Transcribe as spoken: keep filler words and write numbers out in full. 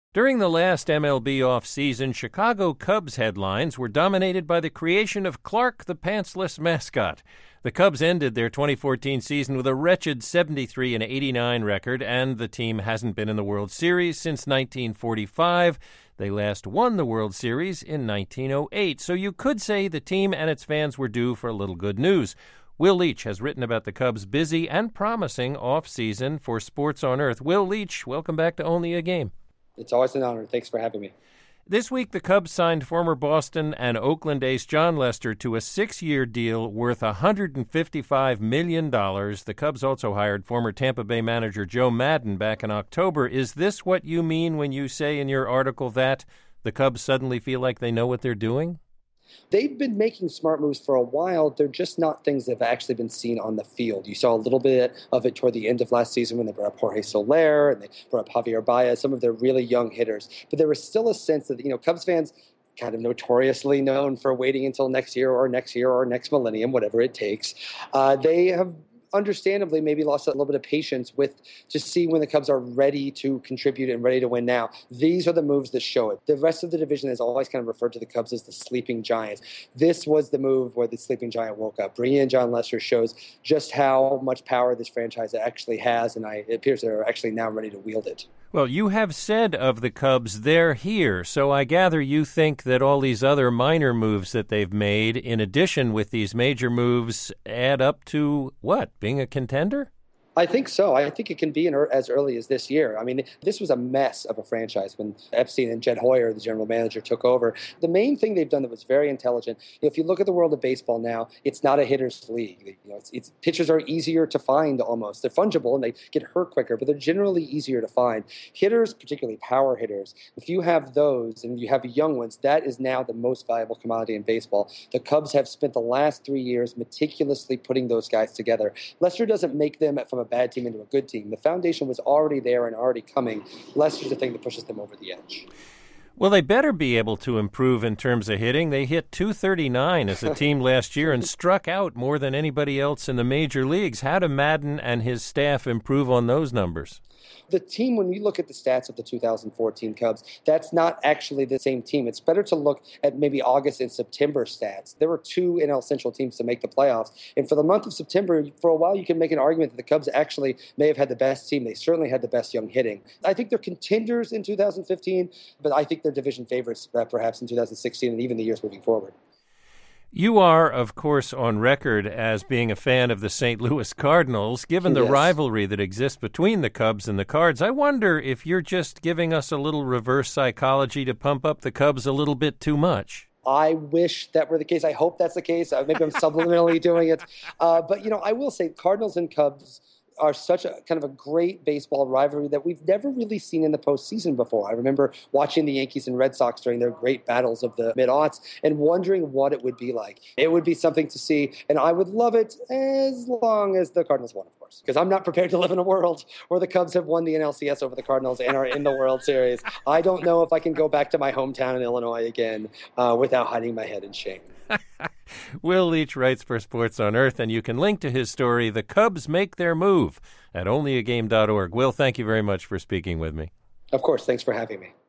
During the last M L B offseason, Chicago Cubs headlines were dominated by the creation of Clark the Pantsless mascot. The Cubs ended their twenty fourteen season with a wretched seventy-three and eighty-nine record, and the team hasn't been in the World Series since nineteen forty-five. They last won the World Series in nineteen oh eight, so you could say the team and its fans were due for a little good news. Will Leitch has written about the Cubs' busy and promising offseason for Sports on Earth. Will Leitch, welcome back to Only a Game. It's always an honor. Thanks for having me. This week, the Cubs signed former Boston and Oakland ace Jon Lester to a six-year deal worth one hundred fifty-five million dollars. The Cubs also hired former Tampa Bay manager Joe Maddon back in October. Is this what you mean when you say in your article that the Cubs suddenly feel like they know what they're doing? They've been making smart moves for a while. They're just not things that have actually been seen on the field. You saw a little bit of it toward the end of last season when they brought up Jorge Soler and they brought up Javier Baez, some of their really young hitters. But there was still a sense that, you know, Cubs fans kind of notoriously known for waiting until next year or next year or next millennium, whatever it takes. Uh, they have understandably maybe lost a little bit of patience with to see when the Cubs are ready to contribute and ready to win now. These are the moves that show it. The rest of the division has always kind of referred to the Cubs as the sleeping giants. This was the move where the sleeping giant woke up. Bringing in Jon Lester shows just how much power this franchise actually has, and I, it appears they're actually now ready to wield it. Well, you have said of the Cubs, they're here, so I gather you think that all these other minor moves that they've made, in addition with these major moves, add up to, what, being a contender? I think so. I think it can be in as early as this year. I mean, this was a mess of a franchise when Epstein and Jed Hoyer, the general manager, took over. The main thing they've done that was very intelligent, if you look at the world of baseball now, it's not a hitter's league. You know, it's, it's, pitchers are easier to find almost. They're fungible and they get hurt quicker, but they're generally easier to find. Hitters, particularly power hitters, if you have those and you have young ones, that is now the most valuable commodity in baseball. The Cubs have spent the last three years meticulously putting those guys together. Lester doesn't make them from a bad team into a good team. The foundation was already there and already coming. Lester's the thing that pushes them over the edge. Well, they better be able to improve in terms of hitting. They hit two thirty-nine as a team last year and struck out more than anybody else in the major leagues. How do Maddon and his staff improve on those numbers? The team, when you look at the stats of the two thousand fourteen Cubs, that's not actually the same team. It's better to look at maybe August and September stats. There were two N L Central teams to make the playoffs. And for the month of September, for a while, you can make an argument that the Cubs actually may have had the best team. They certainly had the best young hitting. I think they're contenders in two thousand fifteen, but I think they're division favorites uh, perhaps in two thousand sixteen and even the years moving forward. You are, of course, on record as being a fan of the Saint Louis Cardinals. Given the yes. rivalry that exists between the Cubs and the Cards, I wonder if you're just giving us a little reverse psychology to pump up the Cubs a little bit too much. I wish that were the case. I hope that's the case. Maybe I'm subliminally doing it. Uh, but, you know, I will say Cardinals and Cubs are such a kind of a great baseball rivalry that we've never really seen in the postseason before. I remember watching the Yankees and Red Sox during their great battles of the mid-aughts and wondering what it would be like. It would be something to see, and I would love it as long as the Cardinals won, of course, because I'm not prepared to live in a world where the Cubs have won the N L C S over the Cardinals and are in the World Series. I don't know if I can go back to my hometown in Illinois again uh, without hiding my head in shame. Will Leitch writes for Sports on Earth, and you can link to his story, The Cubs Make Their Move, at only a game dot org. Will, thank you very much for speaking with me. Of course. Thanks for having me.